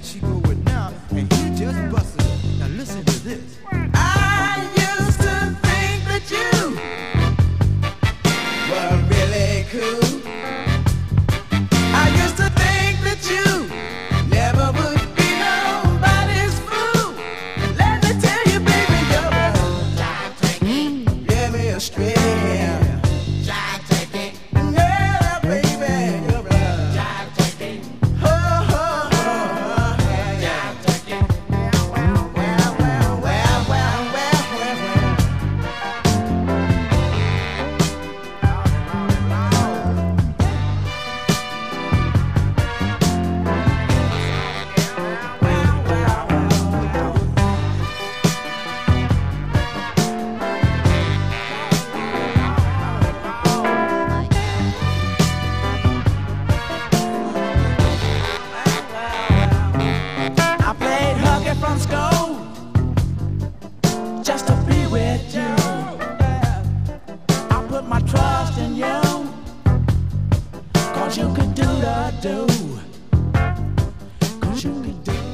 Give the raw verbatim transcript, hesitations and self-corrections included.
she go with now, and he just busted her. Now listen to this. I used to think that you were really cool. I used to think that you never would be nobody's fool. Let me tell you, baby, you're a try taking. Give me a straight hand. Try taking. Yeah, baby, you're a try taking. Oh, oh, oh, yeah, yeah. Try taking. Well, well, well, well, well, well, well. I played hooky from school just to be with you. I put my trust in you, cause you could do the do. Cause you could do